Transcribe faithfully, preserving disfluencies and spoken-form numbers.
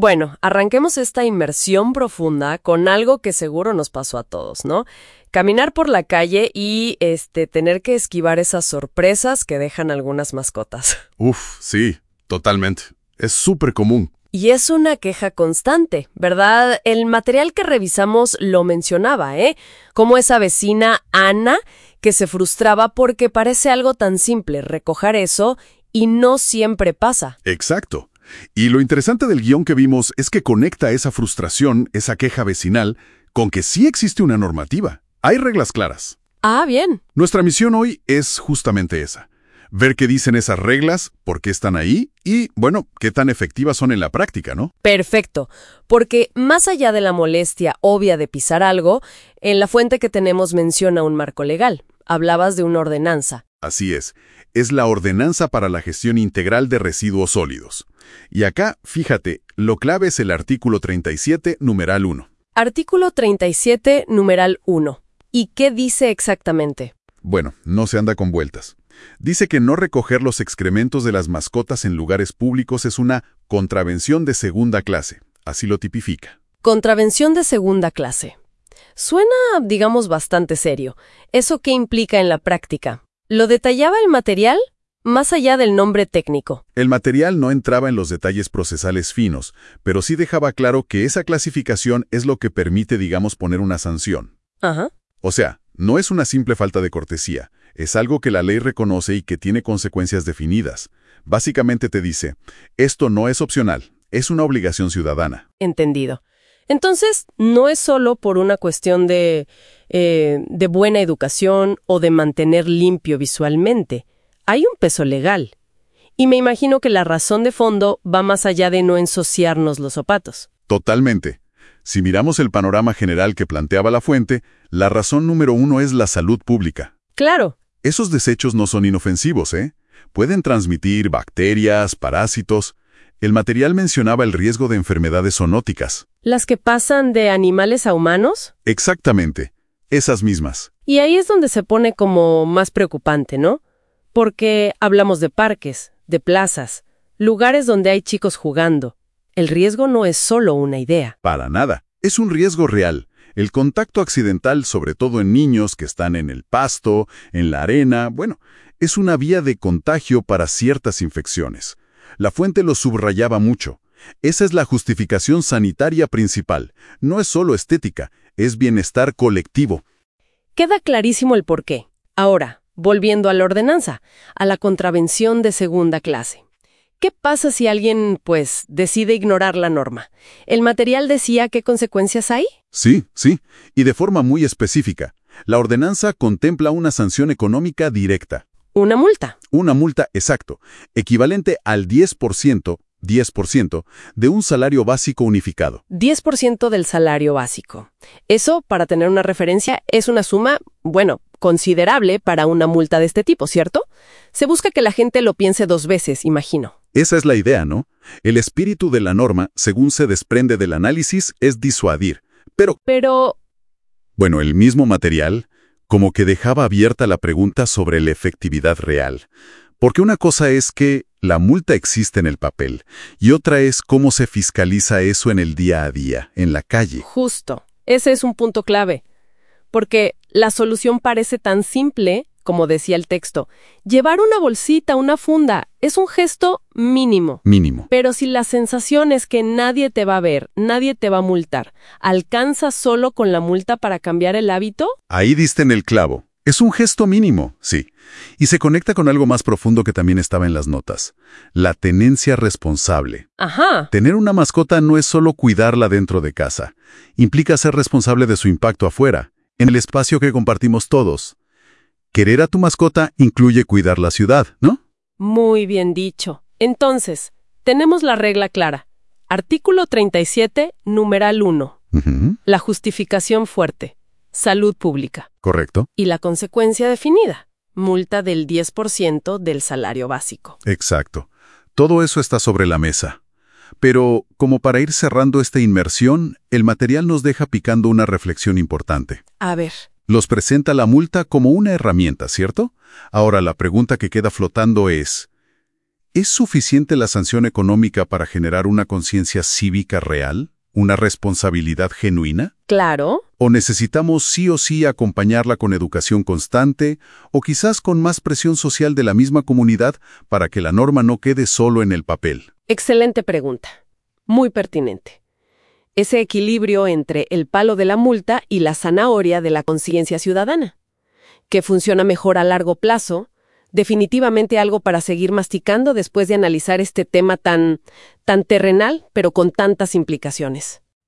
Bueno, arranquemos esta inmersión profunda con algo que seguro nos pasó a todos, ¿no? Caminar por la calle y este, tener que esquivar esas sorpresas que dejan algunas mascotas. Uf, sí, totalmente. Es súper común. Y es una queja constante, ¿verdad? El material que revisamos lo mencionaba, ¿eh? Como esa vecina Ana que se frustraba porque parece algo tan simple recoger eso y no siempre pasa. Exacto. Y lo interesante del guión que vimos es que conecta esa frustración, esa queja vecinal, con que sí existe una normativa. Hay reglas claras. Ah, bien. Nuestra misión hoy es justamente esa. Ver qué dicen esas reglas, por qué están ahí y, bueno, qué tan efectivas son en la práctica, ¿no? Perfecto, porque más allá de la molestia obvia de pisar algo, en la fuente que tenemos menciona un marco legal. Hablabas de una ordenanza. Así es. Es la Ordenanza para la Gestión Integral de Residuos Sólidos. Y acá, fíjate, lo clave es el artículo treinta y siete, numeral uno. Artículo treinta y siete, numeral uno. ¿Y qué dice exactamente? Bueno, no se anda con vueltas. Dice que no recoger los excrementos de las mascotas en lugares públicos es una contravención de segunda clase. Así lo tipifica. Contravención de segunda clase. Suena, digamos, bastante serio. ¿Eso qué implica en la práctica? ¿Lo detallaba el material? Más allá del nombre técnico. El material no entraba en los detalles procesales finos, pero sí dejaba claro que esa clasificación es lo que permite, digamos, poner una sanción. Ajá. O sea, no es una simple falta de cortesía, es algo que la ley reconoce y que tiene consecuencias definidas. Básicamente te dice, esto no es opcional, es una obligación ciudadana. Entendido. Entonces, no es solo por una cuestión de, eh, de buena educación o de mantener limpio visualmente. Hay un peso legal. Y me imagino que la razón de fondo va más allá de no ensuciarnos los zapatos. Totalmente. Si miramos el panorama general que planteaba la fuente, la razón número uno es la salud pública. Claro. Esos desechos no son inofensivos, ¿eh? Pueden transmitir bacterias, parásitos. El material mencionaba el riesgo de enfermedades zoonóticas. ¿Las que pasan de animales a humanos? Exactamente. Esas mismas. Y ahí es donde se pone como más preocupante, ¿no? Porque hablamos de parques, de plazas, lugares donde hay chicos jugando. El riesgo no es solo una idea. Para nada. Es un riesgo real. El contacto accidental, sobre todo en niños que están en el pasto, en la arena, bueno, es una vía de contagio para ciertas infecciones. La fuente lo subrayaba mucho. Esa es la justificación sanitaria principal. No es solo estética, es bienestar colectivo. Queda clarísimo el porqué. Ahora, volviendo a la ordenanza, a la contravención de segunda clase. ¿Qué pasa si alguien, pues, decide ignorar la norma? ¿El material decía qué consecuencias hay? Sí, sí, y de forma muy específica. La ordenanza contempla una sanción económica directa. ¿Una multa? Una multa, exacto, equivalente al diez por ciento, diez por ciento de un salario básico unificado. diez por ciento del salario básico. Eso, para tener una referencia, es una suma, bueno, considerable para una multa de este tipo, ¿cierto? Se busca que la gente lo piense dos veces, imagino. Esa es la idea, ¿no? El espíritu de la norma, según se desprende del análisis, es disuadir. Pero... Pero... Bueno, el mismo material, como que dejaba abierta la pregunta sobre la efectividad real. Porque una cosa es que la multa existe en el papel, y otra es cómo se fiscaliza eso en el día a día, en la calle. Justo. Ese es un punto clave. Porque la solución parece tan simple, como decía el texto. Llevar una bolsita, una funda, es un gesto mínimo. Mínimo. Pero si la sensación es que nadie te va a ver, nadie te va a multar, ¿alcanza solo con la multa para cambiar el hábito? Ahí diste en el clavo. Es un gesto mínimo, sí. Y se conecta con algo más profundo que también estaba en las notas. La tenencia responsable. Ajá. Tener una mascota no es solo cuidarla dentro de casa. Implica ser responsable de su impacto afuera, en el espacio que compartimos todos. Querer a tu mascota incluye cuidar la ciudad, ¿no? Muy bien dicho. Entonces, tenemos la regla clara. Artículo treinta y siete, numeral uno. Uh-huh. La justificación fuerte. Salud pública. Correcto. Y la consecuencia definida. Multa del diez por ciento del salario básico. Exacto. Todo eso está sobre la mesa. Pero, como para ir cerrando esta inmersión, el material nos deja picando una reflexión importante. A ver. Los presenta la multa como una herramienta, ¿cierto? Ahora la pregunta que queda flotando es, ¿Es suficiente la sanción económica para generar una conciencia cívica real? ¿Una responsabilidad genuina? Claro. ¿O necesitamos sí o sí acompañarla con educación constante o quizás con más presión social de la misma comunidad para que la norma no quede solo en el papel? Excelente pregunta. Muy pertinente. Ese equilibrio entre el palo de la multa y la zanahoria de la conciencia ciudadana. ¿Qué funciona mejor a largo plazo? Definitivamente algo para seguir masticando después de analizar este tema tan, tan terrenal, pero con tantas implicaciones.